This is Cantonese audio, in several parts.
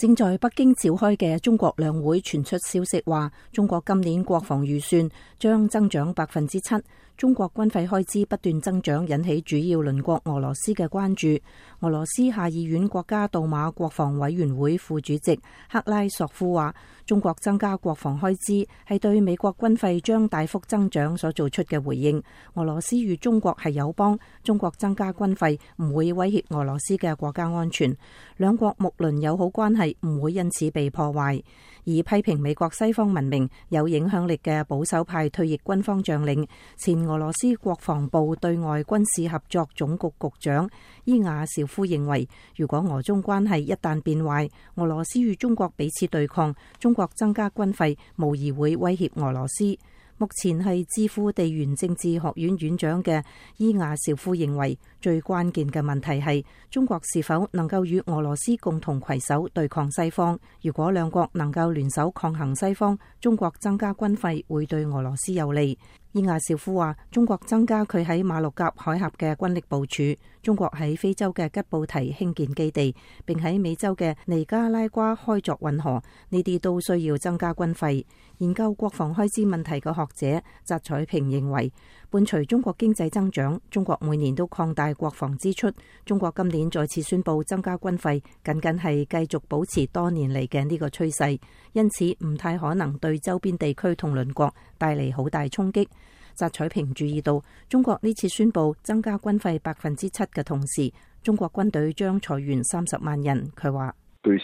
正在北京召開嘅中國兩會傳出消息話，中國今年國防預算將增長7%。中國軍費開支不斷增長，引起主要鄰國俄羅斯嘅關注。俄羅斯下議院國家杜馬國防委員會副主席克拉索夫話，中國增加國防開支係對美國軍費將大幅增長所做出嘅回應。俄羅斯與中國係友邦，中國增加軍費唔會威脅俄羅斯嘅國家安全，兩國睦鄰友好關係唔會因此被破壞。而批評美國西方文明有影響力嘅保守派退役軍方將領、前俄羅斯國防部對外軍事合作總局局長伊亞紹夫認為，如果俄中關係一旦變壞，俄羅斯與中國彼此對抗，中國增加軍費無疑會威脅俄羅斯。目前係智庫地緣政治學院院長嘅伊亞紹夫認為，最關鍵嘅問題係中國是否能夠與俄羅斯共同攜手對抗西方。如果兩國能夠聯手抗衡西方，中國增加軍費會對俄羅斯有利。伊亞紹夫話，中國增加佢喺馬六甲海峽嘅軍力部署，中國喺非洲嘅吉布提興建基地，並喺美洲嘅尼加拉瓜開鑿運河，呢啲都需要增加軍費。研究國防開支問題嘅學者翟彩平認為，伴隨中國經濟增長，中國每年都擴大國防支出。中國今年再次宣布增加軍費，僅僅係繼續保持多年嚟嘅呢個趨勢，因此唔太可能對周邊地區同鄰國帶嚟好大衝擊。翟彩平注意到，中國呢次宣布增加軍費7%嘅同時，中國軍隊將裁員30萬人。佢話：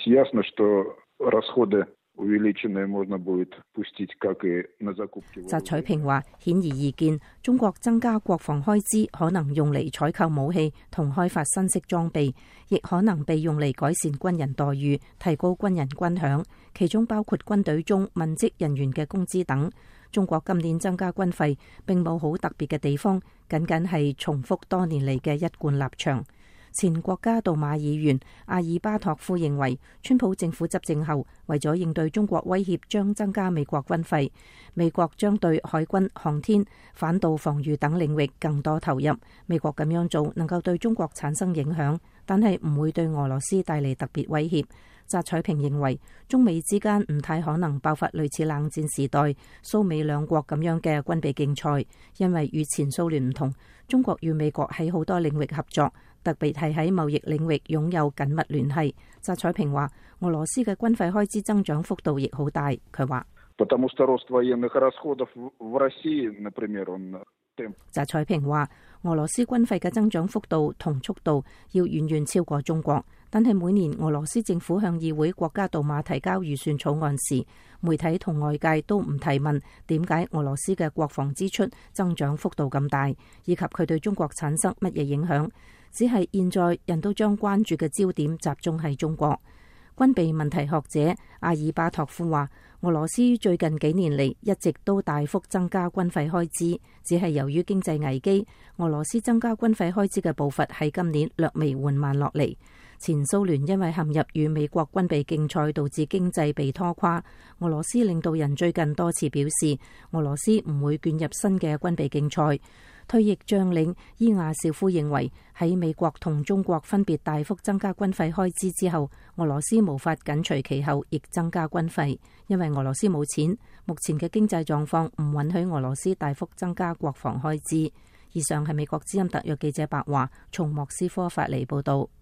翟彩平話，顯而易見，中國增加國防開支可能用嚟採購武器同開發新式裝備，亦可能被用嚟改善軍人待遇、提高軍人軍饷，其中包括軍隊中文職人員嘅工資等。中國今年增加軍費並冇好特別嘅地方，僅僅係重複多年嚟嘅一貫立場。前國家杜馬議員阿爾巴托夫認為，川普政府執政後，為咗應對中國威脅，將增加美國軍費。美國將對海軍、航天、反導防禦等領域更多投入。美國咁樣做能夠對中國產生影響，但係唔會對俄羅斯帶嚟特別威脅。翟彩平認為，中美之間唔太可能爆發類似冷戰時代蘇美兩國咁樣嘅軍備競賽，因為與前蘇聯唔同，中國與美國喺好多領域合作，特別係喺貿易領域擁有緊密聯繫。翟彩平話，俄羅斯嘅軍費開支增長幅度亦好大。佢話，翟彩平話，俄羅斯軍費嘅增長幅度同速度要遠遠超過中國，但係每年俄羅斯政府向議會國家杜馬提交預算草案時，媒體同外界都唔提問點解俄羅斯嘅國防支出增長幅度咁大，以及佢對中國產生乜嘢影響，只係現在人都將關注嘅焦點集中喺中國。軍備問題學者阿爾巴托夫話，俄羅斯最近幾年嚟一直都大幅增加軍費開支，只係由於經濟危機，俄羅斯增加軍費開支嘅步伐喺今年略微緩慢落嚟。前蘇聯因為陷入與美國軍備競賽，導致經濟被拖垮。俄羅斯領導人最近多次表示，俄羅斯唔會捲入新嘅軍備競賽。退役將領伊亞紹夫認為，喺美國同中國分別大幅增加軍費開支之後，俄羅斯無法緊隨其後亦增加軍費，因為俄羅斯冇錢，目前嘅經濟狀況唔允許俄羅斯大幅增加國防開支。以上係美國之音特約記者白華從莫斯科發嚟報道。